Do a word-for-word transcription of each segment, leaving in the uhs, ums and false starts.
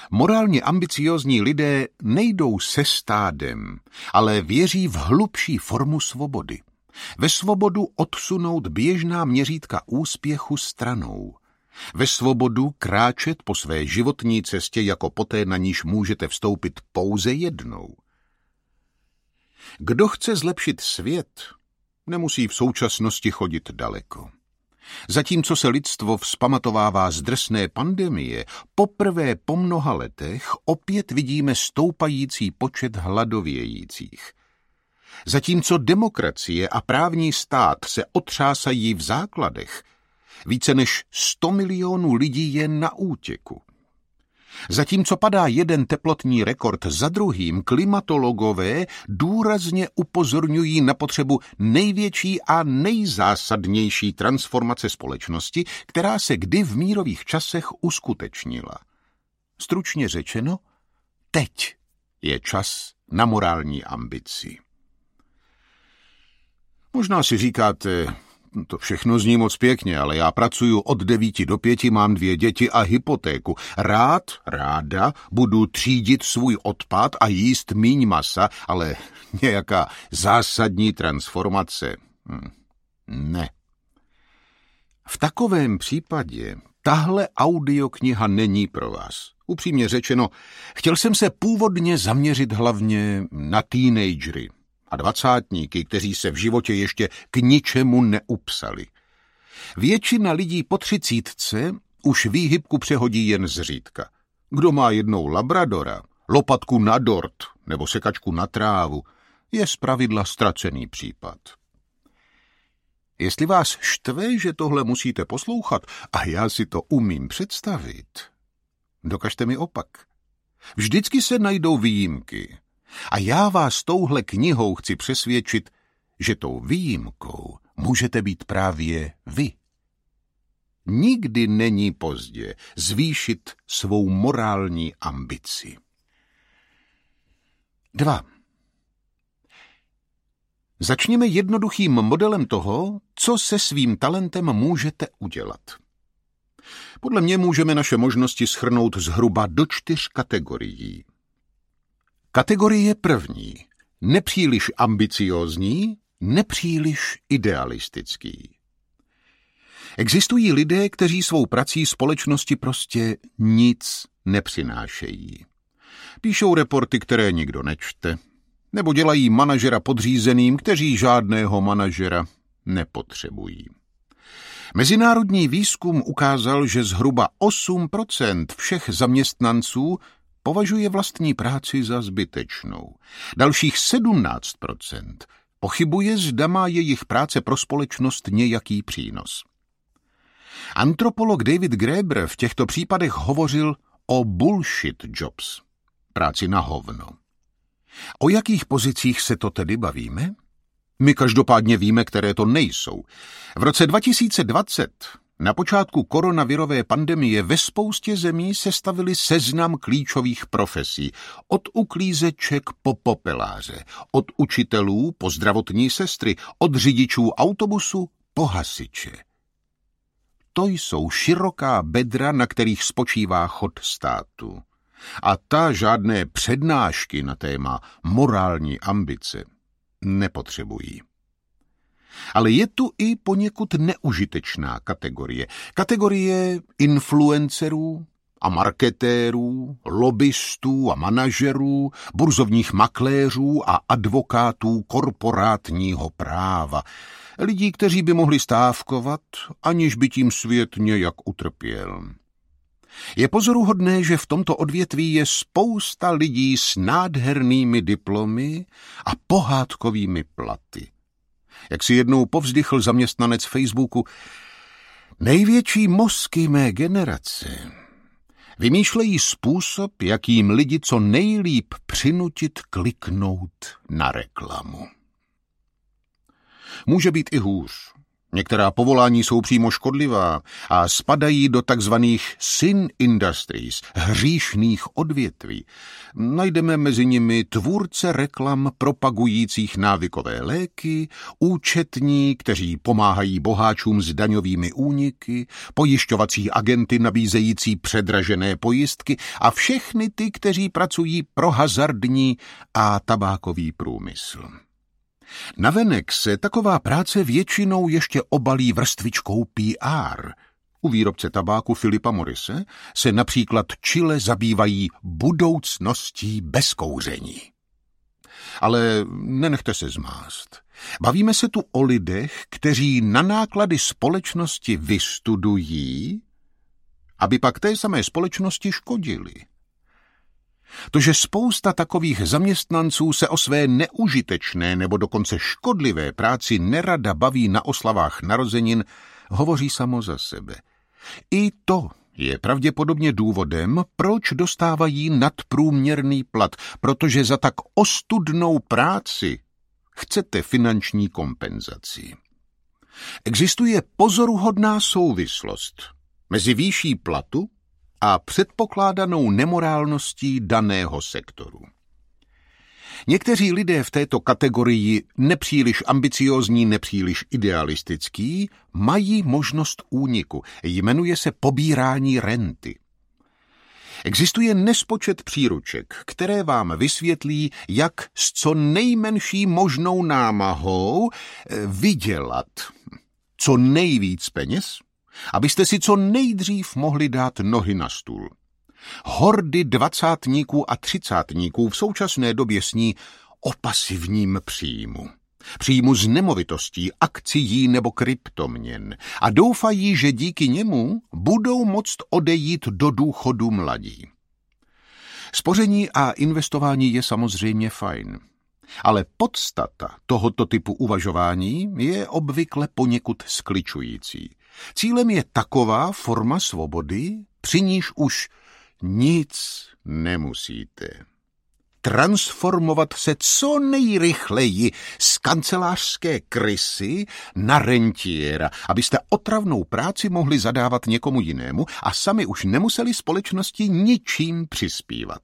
Morálně ambiciózní lidé nejdou se stádem, ale věří v hlubší formu svobody. Ve svobodu odsunout běžná měřítka úspěchu stranou. Ve svobodu kráčet po své životní cestě jako poté, na níž můžete vstoupit pouze jednou. Kdo chce zlepšit svět, nemusí v současnosti chodit daleko. Zatímco se lidstvo vzpamatovává z drsné pandemie, poprvé po mnoha letech opět vidíme stoupající počet hladovějících. Zatímco demokracie a právní stát se otřásají v základech, více než sto milionů lidí je na útěku. Zatímco padá jeden teplotní rekord za druhým, klimatologové důrazně upozorňují na potřebu největší a nejzásadnější transformace společnosti, která se kdy v mírových časech uskutečnila. Stručně řečeno, teď je čas na morální ambici. Možná si říkáte, to všechno zní moc pěkně, ale já pracuju od devíti do pěti, mám dvě děti a hypotéku. Rád, ráda budu třídit svůj odpad a jíst míň masa, ale nějaká zásadní transformace. Hm. Ne. V takovém případě tahle audiokniha není pro vás. Upřímně řečeno, chtěl jsem se původně zaměřit hlavně na teenagery a dvacátníky, kteří se v životě ještě k ničemu neupsali. Většina lidí po třicítce už výhybku přehodí jen zřídka. Kdo má jednou labradora, lopatku na dort nebo sekačku na trávu, je zpravidla ztracený případ. Jestli vás štve, že tohle musíte poslouchat, a já si to umím představit, dokažte mi opak. Vždycky se najdou výjimky. A já vás touhle knihou chci přesvědčit, že tou výjimkou můžete být právě vy. Nikdy není pozdě zvýšit svou morální ambici. Dva. Začněme jednoduchým modelem toho, co se svým talentem můžete udělat. Podle mě můžeme naše možnosti shrnout zhruba do čtyř kategorií. Kategorie první. Nepříliš ambiciózní, nepříliš idealistický. Existují lidé, kteří svou prací společnosti prostě nic nepřinášejí. Píšou reporty, které nikdo nečte, nebo dělají manažera podřízeným, kteří žádného manažera nepotřebují. Mezinárodní výzkum ukázal, že zhruba osm procent všech zaměstnanců považuje vlastní práci za zbytečnou. Dalších sedmnáct procent pochybuje, zda má jejich práce pro společnost nějaký přínos. Antropolog David Graeber v těchto případech hovořil o bullshit jobs, práci na hovno. O jakých pozicích se to tedy bavíme? My každopádně víme, které to nejsou. V roce dva tisíce dvacet, na počátku koronavirové pandemie, ve spoustě zemí sestavili seznam klíčových profesí. Od uklízeček po popeláře, od učitelů po zdravotní sestry, od řidičů autobusu po hasiče. To jsou široká bedra, na kterých spočívá chod státu. A ta žádné přednášky na téma morální ambice nepotřebují. Ale je tu i poněkud neužitečná kategorie. Kategorie influencerů a marketérů, lobbystů a manažerů, burzovních makléřů a advokátů korporátního práva. Lidí, kteří by mohli stávkovat, aniž by tím svět nějak utrpěl. Je pozoruhodné, že v tomto odvětví je spousta lidí s nádhernými diplomy a pohádkovými platy. Jak si jednou povzdychl zaměstnanec Facebooku, největší mozky mé generace vymýšlejí způsob, jakým lidi co nejlíp přinutit kliknout na reklamu. Může být i hůř. Některá povolání jsou přímo škodlivá a spadají do takzvaných sin industries, hříšných odvětví. Najdeme mezi nimi tvůrce reklam propagujících návykové léky, účetní, kteří pomáhají boháčům s daňovými úniky, pojišťovací agenty nabízející předražené pojistky a všechny ty, kteří pracují pro hazardní a tabákový průmysl. Navenek se taková práce většinou ještě obalí vrstvičkou P R. U výrobce tabáku Philipa Morrise se například čile zabývají budoucností bez kouření. Ale nenechte se zmást. Bavíme se tu o lidech, kteří na náklady společnosti vystudují, aby pak té samé společnosti škodili. To, že spousta takových zaměstnanců se o své neužitečné nebo dokonce škodlivé práci nerada baví na oslavách narozenin, hovoří samo za sebe. I to je pravděpodobně důvodem, proč dostávají nadprůměrný plat, protože za tak ostudnou práci chcete finanční kompenzaci. Existuje pozoruhodná souvislost mezi výší platu a předpokládanou nemorálností daného sektoru. Někteří lidé v této kategorii nepříliš ambiciózní, nepříliš idealistický, mají možnost úniku. Jmenuje se pobírání renty. Existuje nespočet příruček, které vám vysvětlí, jak s co nejmenší možnou námahou vydělat co nejvíc peněz, abyste si co nejdřív mohli dát nohy na stůl. Hordy dvacátníků a třicátníků v současné době sní o pasivním příjmu. Příjmu z nemovitostí, akcií nebo kryptoměn a doufají, že díky němu budou moct odejít do důchodu mladí. Spoření a investování je samozřejmě fajn, ale podstata tohoto typu uvažování je obvykle poněkud skličující. Cílem je taková forma svobody, při níž už nic nemusíte. Transformovat se co nejrychleji z kancelářské krysy na rentiéra, abyste otravnou práci mohli zadávat někomu jinému a sami už nemuseli společnosti ničím přispívat.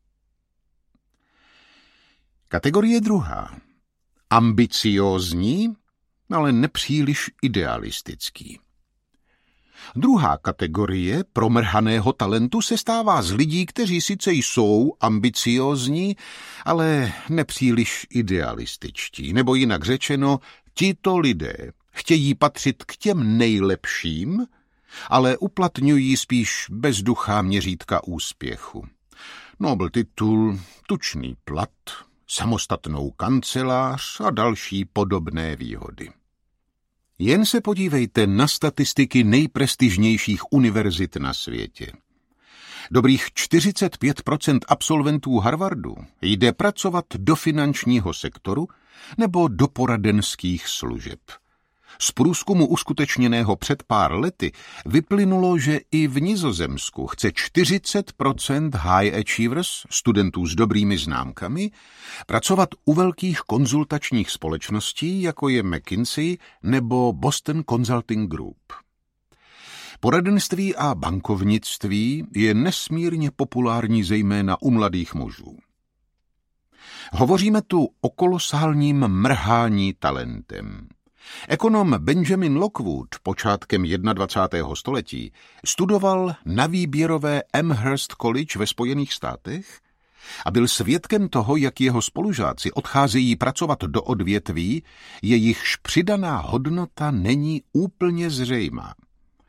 Kategorie druhá. Ambiciózní, ale nepříliš idealistický. Druhá kategorie promrhaného talentu se stává z lidí, kteří sice jsou ambiciózní, ale nepříliš idealističtí. Nebo jinak řečeno, tito lidé chtějí patřit k těm nejlepším, ale uplatňují spíš bezduchá měřítka úspěchu. Nobel titul, tučný plat, samostatnou kancelář a další podobné výhody. Jen se podívejte na statistiky nejprestižnějších univerzit na světě. Dobrých čtyřicet pět procent absolventů Harvardu jde pracovat do finančního sektoru nebo do poradenských služeb. Z průzkumu uskutečněného před pár lety vyplynulo, že i v Nizozemsku chce čtyřicet procent high achievers, studentů s dobrými známkami, pracovat u velkých konzultačních společností, jako je McKinsey nebo Boston Consulting Group. Poradenství a bankovnictví je nesmírně populární zejména u mladých mužů. Hovoříme tu o kolosálním mrhání talentem. Ekonom Benjamin Lockwood počátkem dvacátého prvního století studoval na výběrové Amherst College ve Spojených státech a byl svědkem toho, jak jeho spolužáci odcházejí pracovat do odvětví, jejichž přidaná hodnota není úplně zřejmá.